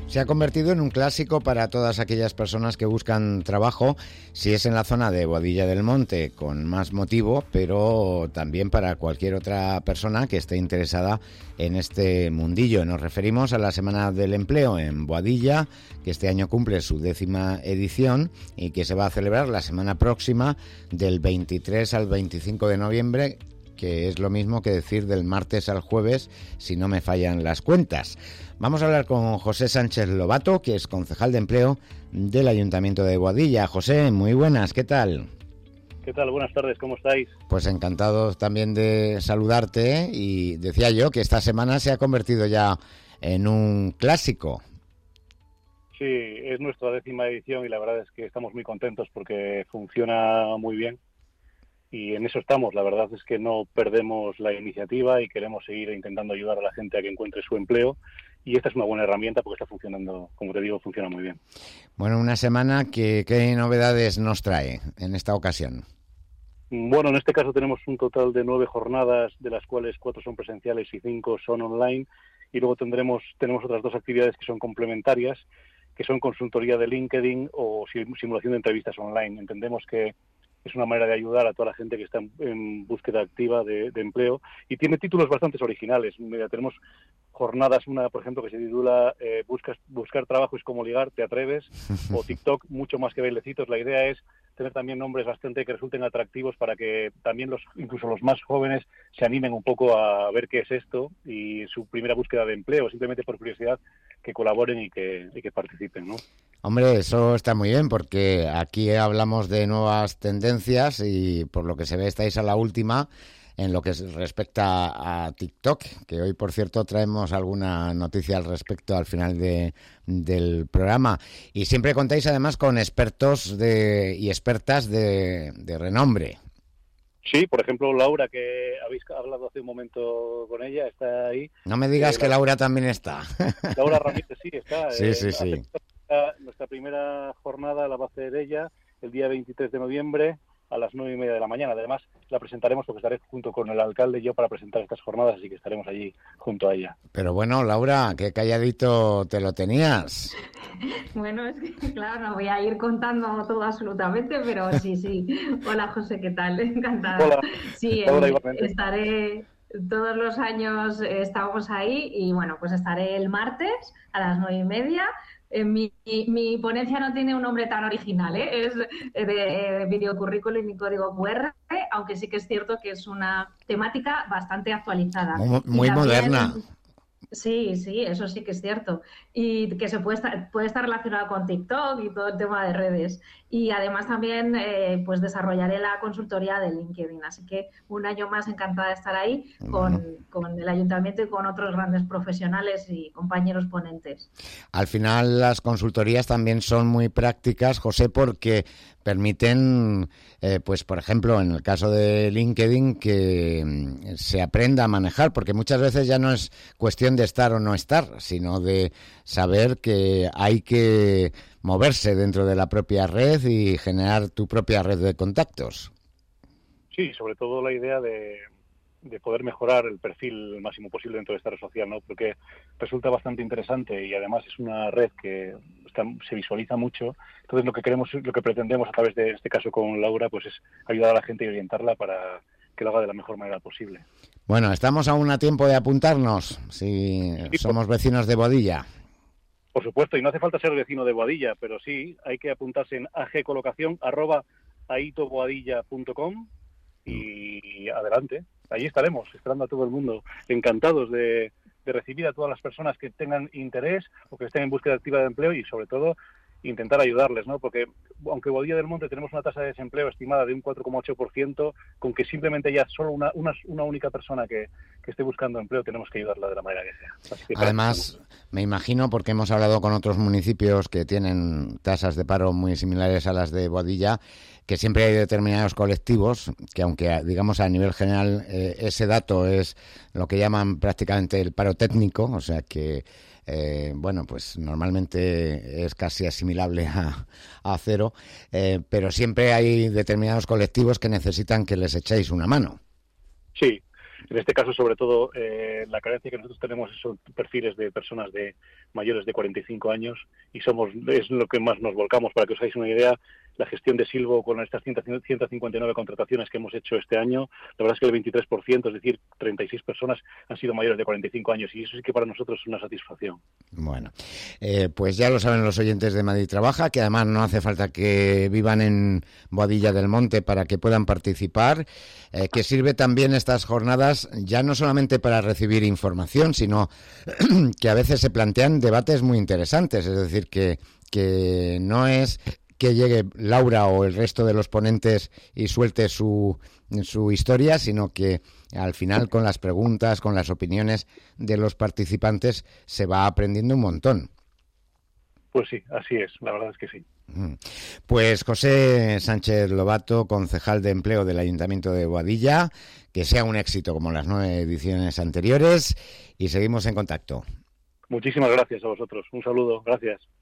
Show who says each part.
Speaker 1: Se ha convertido en un clásico para todas aquellas personas que buscan trabajo, si es en la zona de Boadilla del Monte, con más motivo, pero también para cualquier otra persona que esté interesada en este mundillo. Nos referimos a la Semana del Empleo en Boadilla, que este año cumple su 10ª edición y que se va a celebrar la semana próxima del 23 al 25 de noviembre, que es lo mismo que decir del martes al jueves, si no me fallan las cuentas. Vamos a hablar con José Sánchez Lobato, que es concejal de empleo del Ayuntamiento de Boadilla. José, muy buenas, ¿qué tal?
Speaker 2: ¿Qué tal? Buenas tardes, ¿cómo estáis?
Speaker 1: Pues encantado también de saludarte, y decía yo que esta semana se ha convertido ya en un clásico.
Speaker 2: Sí, es nuestra 10ª edición y la verdad es que estamos muy contentos porque funciona muy bien. Y en eso estamos, la verdad es que no perdemos la iniciativa y queremos seguir intentando ayudar a la gente a que encuentre su empleo, y esta es una buena herramienta porque está funcionando, como te digo, funciona muy bien.
Speaker 1: Bueno, una semana que ¿qué novedades nos trae en esta ocasión?
Speaker 2: Bueno, en este caso tenemos un total de 9 jornadas, de las cuales 4 son presenciales y 5 son online, y luego tenemos otras 2 actividades que son complementarias, que son consultoría de LinkedIn o simulación de entrevistas online. Entendemos que es una manera de ayudar a toda la gente que está en búsqueda activa de empleo, y tiene títulos bastante originales. Mira, tenemos jornadas, una por ejemplo que se titula Buscar trabajo es como ligar, ¿te atreves? O TikTok, mucho más que bailecitos. La idea es tener también nombres bastante que resulten atractivos para que también incluso los más jóvenes se animen un poco a ver qué es esto y su primera búsqueda de empleo, simplemente por curiosidad, que colaboren y que participen, ¿no?
Speaker 1: Hombre, eso está muy bien, porque aquí hablamos de nuevas tendencias y por lo que se ve estáis a la última en lo que respecta a TikTok, que hoy, por cierto, traemos alguna noticia al respecto al final del programa. Y siempre contáis además con expertos y expertas de renombre.
Speaker 2: Sí, por ejemplo, Laura, que habéis hablado hace un momento con ella, está ahí.
Speaker 1: No me digas que Laura también está.
Speaker 2: Laura Ramírez sí está.
Speaker 1: Sí.
Speaker 2: Nuestra primera jornada la va a hacer ella el día 23 de noviembre a las 9:30 de la mañana. Además, la presentaremos porque estaré junto con el alcalde y yo para presentar estas jornadas, así que estaremos allí junto a ella.
Speaker 1: Pero bueno, Laura, qué calladito te lo tenías.
Speaker 3: Bueno, es que claro, no voy a ir contando todo absolutamente, pero sí. Hola, José, ¿qué tal? Encantada.
Speaker 2: Hola.
Speaker 3: Sí,
Speaker 2: Hola,
Speaker 3: estaré todos los años, estamos ahí, y bueno, pues estaré el martes a las 9:30. Mi ponencia no tiene un nombre tan original, es de videocurrículum y código QR, aunque sí que es cierto que es una temática bastante actualizada.
Speaker 1: Muy moderna.
Speaker 3: Sí, eso sí que es cierto. Y que puede estar relacionado con TikTok y todo el tema de redes. Y además también pues desarrollaré la consultoría de LinkedIn. Así que un año más encantada de estar ahí con el ayuntamiento y con otros grandes profesionales y compañeros ponentes.
Speaker 1: Al final las consultorías también son muy prácticas, José, porque permiten, pues por ejemplo, en el caso de LinkedIn, que se aprenda a manejar, porque muchas veces ya no es cuestión de estar o no estar, sino de saber que hay que moverse dentro de la propia red y generar tu propia red de contactos.
Speaker 2: Sí, sobre todo la idea de poder mejorar el perfil el máximo posible dentro de esta red social, ¿no? Porque resulta bastante interesante y además es una red que se visualiza mucho. Entonces lo que pretendemos a través de este caso con Laura, pues es ayudar a la gente y orientarla para que lo haga de la mejor manera posible.
Speaker 1: Bueno, estamos aún a tiempo de apuntarnos, si somos vecinos de Boadilla.
Speaker 2: Por supuesto, y no hace falta ser vecino de Boadilla, pero sí hay que apuntarse en agcolocación@aitoboadilla.com y adelante. Allí estaremos, esperando a todo el mundo, encantados de recibir a todas las personas que tengan interés o que estén en búsqueda activa de empleo y, sobre todo, intentar ayudarles, ¿no? Porque aunque Boadilla del Monte tenemos una tasa de desempleo estimada de un 4,8%, con que simplemente ya solo una única persona que esté buscando empleo, tenemos que ayudarla de la manera que sea. Así que,
Speaker 1: además, me imagino, porque hemos hablado con otros municipios que tienen tasas de paro muy similares a las de Boadilla, que siempre hay determinados colectivos que, aunque digamos a nivel general ese dato es lo que llaman prácticamente el paro técnico, o sea que bueno, pues normalmente es casi asimilable a cero, pero siempre hay determinados colectivos que necesitan que les echéis una mano.
Speaker 2: Sí, En este caso, sobre todo, la carencia que nosotros tenemos son perfiles de personas de mayores de 45 años y es lo que más nos volcamos. Para que os hagáis una idea, la gestión de Silvo con estas 159 contrataciones que hemos hecho este año, la verdad es que el 23%, es decir, 36 personas han sido mayores de 45 años y eso sí que para nosotros es una satisfacción.
Speaker 1: Bueno, pues ya lo saben los oyentes de Madrid Trabaja, que además no hace falta que vivan en Boadilla del Monte para que puedan participar, que sirve también estas jornadas ya no solamente para recibir información, sino que a veces se plantean debates muy interesantes, es decir, que no es que llegue Laura o el resto de los ponentes y suelte su historia, sino que al final con las preguntas, con las opiniones de los participantes se va aprendiendo un montón.
Speaker 2: Pues sí, así es, la verdad es que sí.
Speaker 1: Pues José Sánchez Lobato, concejal de Empleo del Ayuntamiento de Boadilla, que sea un éxito como las 9 ediciones anteriores y seguimos en contacto.
Speaker 2: Muchísimas gracias a vosotros. Un saludo. Gracias.